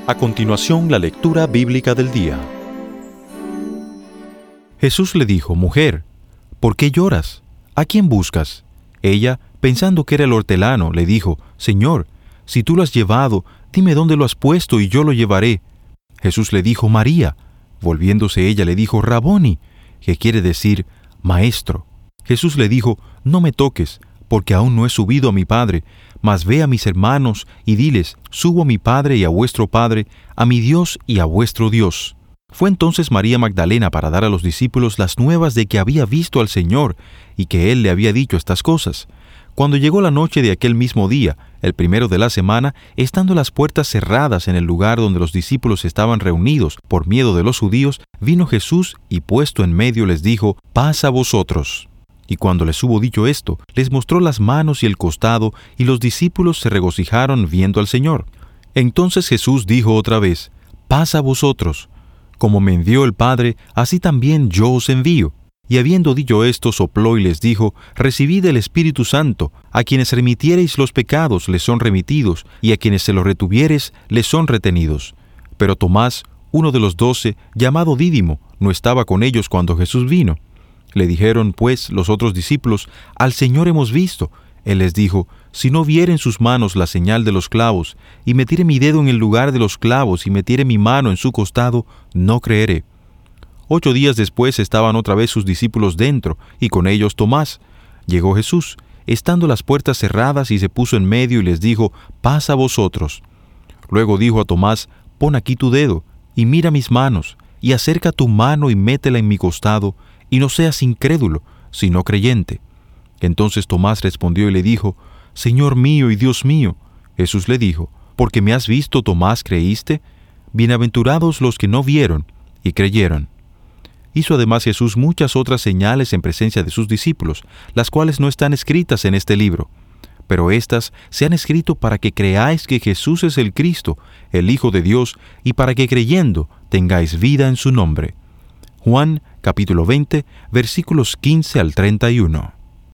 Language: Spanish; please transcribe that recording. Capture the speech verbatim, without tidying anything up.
A continuación, la lectura bíblica del día. Jesús le dijo: Mujer, ¿por qué lloras? ¿A quién buscas? Ella, pensando que era el hortelano, le dijo: Señor, si tú lo has llevado, dime dónde lo has puesto y yo lo llevaré. Jesús le dijo: María. Volviéndose ella le dijo: Raboni, que quiere decir Maestro. Jesús le dijo: No me toques, porque aún no he subido a mi Padre, mas ve a mis hermanos y diles: Subo a mi Padre y a vuestro Padre, a mi Dios y a vuestro Dios. Fue entonces María Magdalena para dar a los discípulos las nuevas de que había visto al Señor y que Él le había dicho estas cosas. Cuando llegó la noche de aquel mismo día, el primero de la semana, estando las puertas cerradas en el lugar donde los discípulos estaban reunidos por miedo de los judíos, vino Jesús y puesto en medio les dijo: Paz a vosotros. Y cuando les hubo dicho esto, les mostró las manos y el costado, y los discípulos se regocijaron viendo al Señor. Entonces Jesús dijo otra vez: Paz a vosotros. Como me envió el Padre, así también yo os envío. Y habiendo dicho esto, sopló y les dijo: Recibid el Espíritu Santo. A quienes remitiereis los pecados les son remitidos, y a quienes se los retuviereis les son retenidos. Pero Tomás, uno de los doce, llamado Dídimo, no estaba con ellos cuando Jesús vino. Le dijeron, pues, los otros discípulos: Al Señor hemos visto. Él les dijo: Si no viere en sus manos la señal de los clavos, y metiere mi dedo en el lugar de los clavos, y metiere mi mano en su costado, no creeré. Ocho días después estaban otra vez sus discípulos dentro, y con ellos Tomás. Llegó Jesús, estando las puertas cerradas, y se puso en medio, y les dijo: Paz a vosotros. Luego dijo a Tomás: Pon aquí tu dedo, y mira mis manos, y acerca tu mano y métela en mi costado, y no seas incrédulo, sino creyente. Entonces Tomás respondió y le dijo: Señor mío y Dios mío. Jesús le dijo: Porque me has visto, Tomás, ¿creíste? Bienaventurados los que no vieron y creyeron. Hizo además Jesús muchas otras señales en presencia de sus discípulos, las cuales no están escritas en este libro. Pero éstas se han escrito para que creáis que Jesús es el Cristo, el Hijo de Dios, y para que creyendo tengáis vida en su nombre. Juan, capítulo veinte, versículos quince al treinta y uno.